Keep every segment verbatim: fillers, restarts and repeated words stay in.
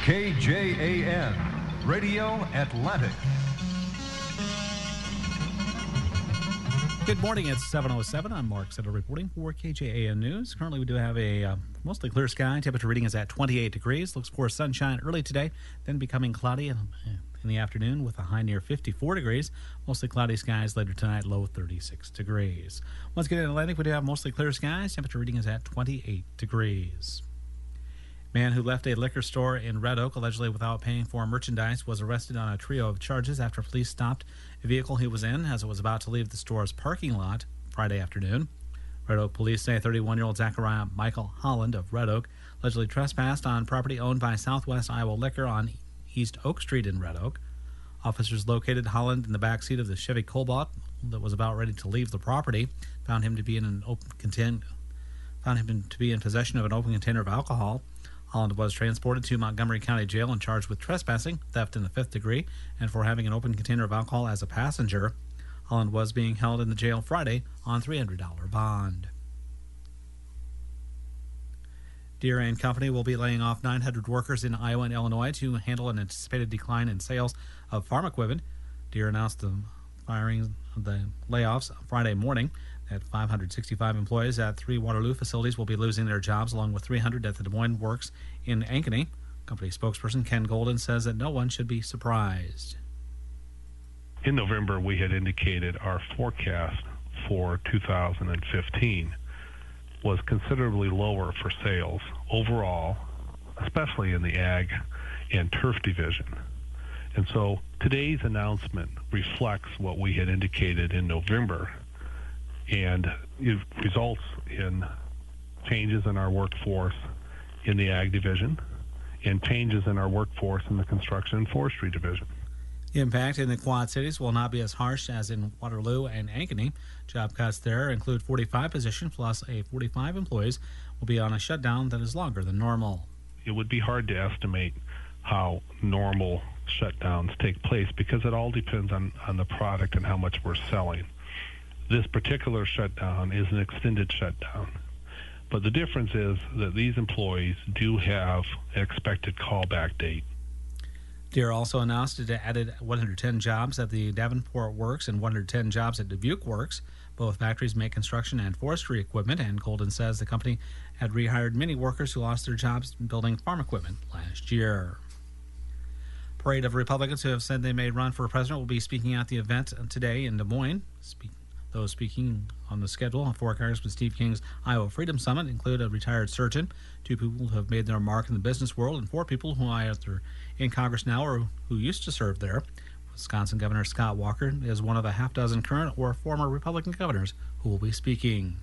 K J A N, Radio Atlantic. Good morning, it's seven oh seven. I'm Mark Sutter reporting for K J A N News. Currently, we do have a uh, mostly clear sky. Temperature reading is at twenty-eight degrees. Looks for sunshine early today, then becoming cloudy in, in the afternoon with a high near fifty-four degrees. Mostly cloudy skies later tonight, low thirty-six degrees. Once again in Atlantic, we do have mostly clear skies. Temperature reading is at twenty-eight degrees. Man who left a liquor store in Red Oak allegedly without paying for merchandise was arrested on a trio of charges after police stopped a vehicle he was in as it was about to leave the store's parking lot Friday afternoon. Red Oak police say thirty-one-year-old Zachariah Michael Holland of Red Oak allegedly trespassed on property owned by Southwest Iowa Liquor on East Oak Street in Red Oak. Officers located Holland in the back seat of the Chevy Cobalt that was about ready to leave the property, found him to be in an open contain- found him to be in possession of an open container of alcohol. Holland was transported to Montgomery County Jail and charged with trespassing, theft in the fifth degree, and for having an open container of alcohol as a passenger. Holland was being held in the jail Friday on three hundred dollars bond. Deere and Company will be laying off nine hundred workers in Iowa and Illinois to handle an anticipated decline in sales of farm equipment. Deere announced the firing of the layoffs Friday morning. At five hundred sixty-five employees at three Waterloo facilities will be losing their jobs, along with three hundred at the Des Moines Works in Ankeny. Company spokesperson Ken Golden says that no one should be surprised. In November, we had indicated our forecast for two thousand fifteen was considerably lower for sales overall, especially in the ag and turf division. And so today's announcement reflects what we had indicated in November, and it results in changes in our workforce in the ag division and changes in our workforce in the construction and forestry division. The impact in the Quad Cities will not be as harsh as in Waterloo and Ankeny. Job cuts there include forty-five positions, plus a forty-five employees will be on a shutdown that is longer than normal. It would be hard to estimate how normal shutdowns take place because it all depends on, on the product and how much we're selling. This particular shutdown is an extended shutdown. But the difference is that these employees do have an expected callback date. Deere also announced it added one hundred ten jobs at the Davenport Works and one hundred ten jobs at Dubuque Works. Both factories make construction and forestry equipment, and Golden says the company had rehired many workers who lost their jobs building farm equipment last year. Parade of Republicans who have said they may run for president will be speaking at the event today in Des Moines. Speak- Those speaking on the schedule for Congressman Steve King's Iowa Freedom Summit include a retired surgeon, two people who have made their mark in the business world, and four people who are either in Congress now or who used to serve there. Wisconsin Governor Scott Walker is one of a half dozen current or former Republican governors who will be speaking.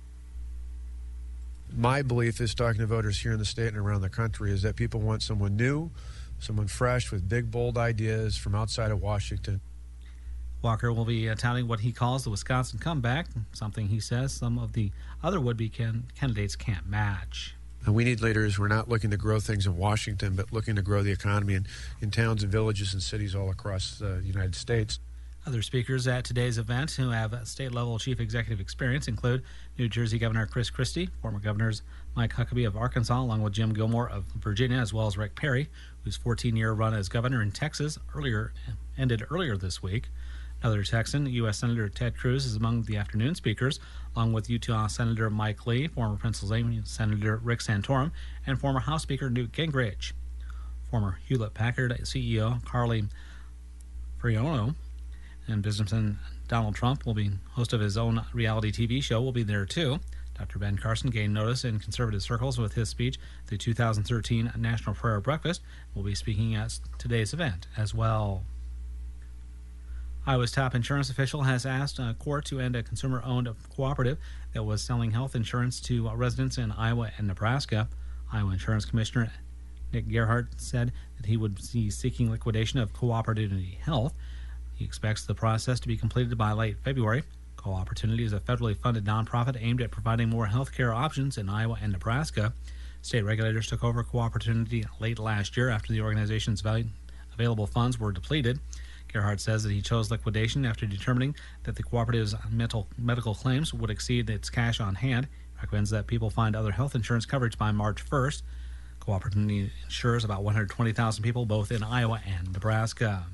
My belief is, talking to voters here in the state and around the country, is that people want someone new, someone fresh with big, bold ideas from outside of Washington. Walker will be uh, touting what he calls the Wisconsin comeback, something he says some of the other would-be can- candidates can't match. And we need leaders who are not looking to grow things in Washington, but looking to grow the economy in, in towns and villages and cities all across the United States. Other speakers at today's event who have state-level chief executive experience include New Jersey Governor Chris Christie, former governors Mike Huckabee of Arkansas, along with Jim Gilmore of Virginia, as well as Rick Perry, whose fourteen-year run as governor in Texas earlier ended earlier this week. Another Texan, U S Senator Ted Cruz, is among the afternoon speakers, along with Utah Senator Mike Lee, former Pennsylvania Senator Rick Santorum, and former House Speaker Newt Gingrich. Former Hewlett-Packard C E O Carly Fiorina and businessman Donald Trump will be host of his own reality T V show will be there too. Doctor Ben Carson gained notice in conservative circles with his speech at the two thousand thirteen National Prayer Breakfast. Will be speaking at today's event as well. Iowa's top insurance official has asked a court to end a consumer-owned cooperative that was selling health insurance to residents in Iowa and Nebraska. Iowa Insurance Commissioner Nick Gerhardt said that he would be seeking liquidation of Co-Opportunity Health. He expects the process to be completed by late February. Co-Opportunity is a federally funded nonprofit aimed at providing more health care options in Iowa and Nebraska. State regulators took over Co-Opportunity late last year after the organization's value, available funds were depleted. Gerhardt says that he chose liquidation after determining that the cooperative's mental, medical claims would exceed its cash on hand. He recommends that people find other health insurance coverage by March first. Co-opportunity insures about one hundred twenty thousand people, both in Iowa and Nebraska.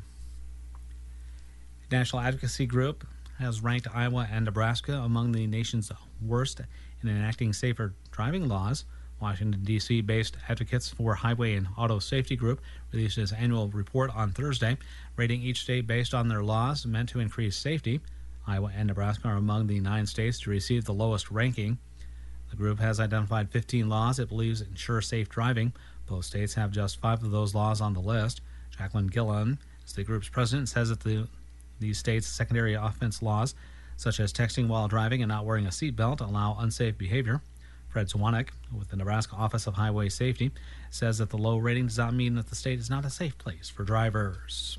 National Advocacy Group has ranked Iowa and Nebraska among the nation's worst in enacting safer driving laws. Washington, D C-based Advocates for Highway and Auto Safety Group released its annual report on Thursday, rating each state based on their laws meant to increase safety. Iowa and Nebraska are among the nine states to receive the lowest ranking. The group has identified fifteen laws it believes ensure safe driving. Both states have just five of those laws on the list. Jacqueline Gillen is the group's president, says that the these states' secondary offense laws, such as texting while driving and not wearing a seatbelt, allow unsafe behavior. Fred Zwanek, with the Nebraska Office of Highway Safety, says that the low rating does not mean that the state is not a safe place for drivers.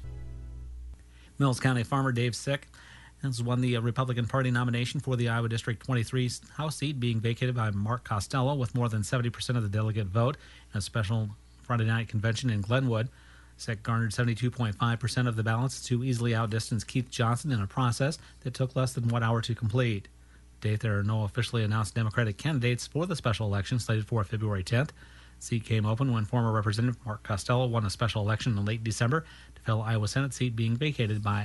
Mills County farmer Dave Sick has won the Republican Party nomination for the Iowa District twenty-three House seat, being vacated by Mark Costello with more than seventy percent of the delegate vote in a special Friday night convention in Glenwood. Sick garnered seventy-two point five percent of the ballots to easily outdistance Keith Johnson in a process that took less than one hour to complete. Date there are no officially announced Democratic candidates for the special election slated for February tenth. Seat came open when former Representative Mark Costello won a special election in late December to fill Iowa Senate seat being vacated by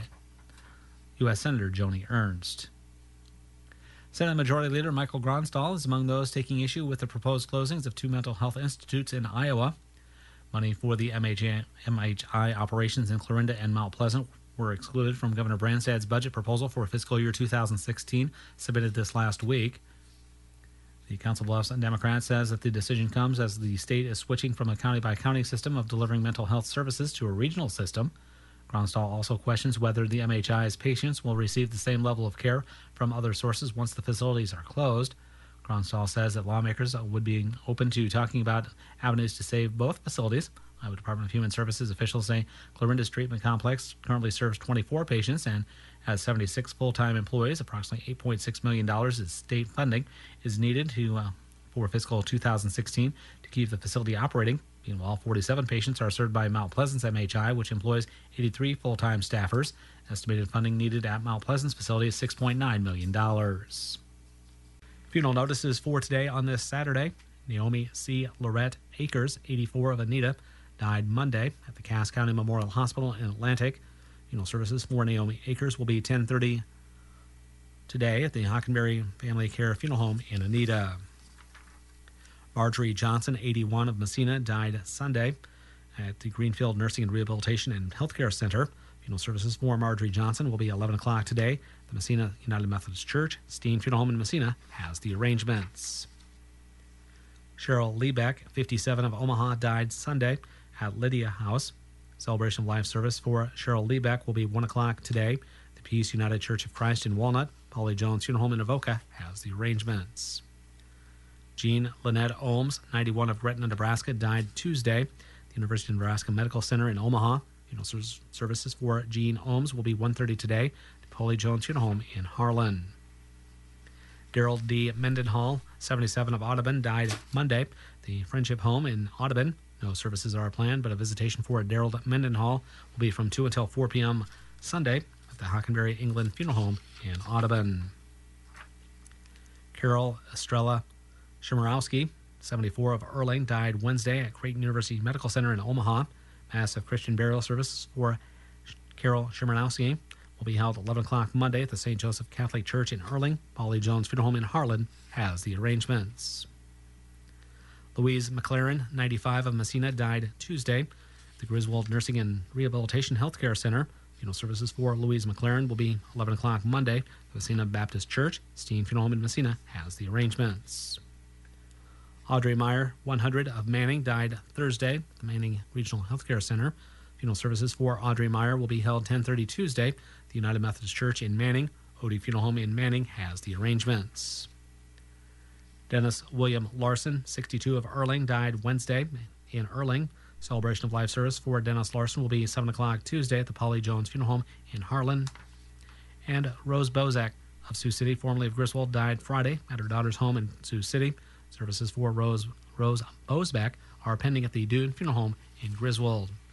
U S Senator Joni Ernst. Senate Majority Leader Michael Gronstal is among those taking issue with the proposed closings of two mental health institutes in Iowa. Money for the M H I operations in Clarinda and Mount Pleasant were excluded from Governor Branstad's budget proposal for fiscal year two thousand sixteen, submitted this last week. The Council Bluffs Democrat says that the decision comes as the state is switching from a county-by-county system of delivering mental health services to a regional system. Gronstal also questions whether the M H I's patients will receive the same level of care from other sources once the facilities are closed. Gronstal says that lawmakers would be open to talking about avenues to save both facilities. Iowa Department of Human Services officials say Clarinda's treatment complex currently serves twenty-four patients and has seventy-six full-time employees. Approximately eight point six million dollars in state funding is needed to uh, for fiscal two thousand sixteen to keep the facility operating. Meanwhile, forty-seven patients are served by Mount Pleasant's M H I, which employs eighty-three full-time staffers. Estimated funding needed at Mount Pleasant's facility is six point nine million dollars. Funeral notices for today on this Saturday. Naomi C. Lorette Akers, eighty-four, of Anita, died Monday at the Cass County Memorial Hospital in Atlantic. Funeral services for Naomi Akers will be ten thirty today at the Hockenberry Family Care Funeral Home in Anita. Marjorie Johnson, eighty-one, of Messina, died Sunday at the Greenfield Nursing and Rehabilitation and Healthcare Center. Funeral services for Marjorie Johnson will be eleven o'clock today. The Messina United Methodist Church, Steen Funeral Home in Messina, has the arrangements. Cheryl Liebeck, fifty-seven, of Omaha, died Sunday at Lydia House. Celebration of life service for Cheryl Liebeck will be one o'clock today. The Peace United Church of Christ in Walnut, Polly Jones Funeral Home in Avoca, has the arrangements. Jean Lynette Ohms, ninety-one, of Gretna, Nebraska, died Tuesday. The University of Nebraska Medical Center in Omaha. Funeral services for Jean Ohms will be one thirty today. The Polly Jones Funeral Home in Harlan. Daryl D. Mendenhall, seventy-seven, of Audubon, died Monday. The Friendship Home in Audubon. No services are planned, but a visitation for Daryl Mendenhall will be from two until four p.m. Sunday at the Hockenberry England Funeral Home in Audubon. Carol Estrella Shimorowski, seventy-four, of Erling, died Wednesday at Creighton University Medical Center in Omaha. Mass of Christian burial services for Carol Shimorowski will be held at eleven o'clock Monday at the Saint Joseph Catholic Church in Erling. Polly Jones Funeral Home in Harlan has the arrangements. Louise McLaren, ninety-five, of Messina, died Tuesday at the Griswold Nursing and Rehabilitation Healthcare Center. Funeral services for Louise McLaren will be eleven o'clock Monday. The Messina Baptist Church, Steen Funeral Home in Messina, has the arrangements. Audrey Meyer, one hundred, of Manning, died Thursday at the Manning Regional Healthcare Center. Funeral services for Audrey Meyer will be held ten thirty Tuesday at the United Methodist Church in Manning. Odie Funeral Home in Manning has the arrangements. Dennis William Larson, sixty-two, of Erling, died Wednesday in Erling. Celebration of life service for Dennis Larson will be seven o'clock Tuesday at the Polly Jones Funeral Home in Harlan. And Rose Bozak of Sioux City, formerly of Griswold, died Friday at her daughter's home in Sioux City. Services for Rose, Rose Bozak are pending at the Dune Funeral Home in Griswold.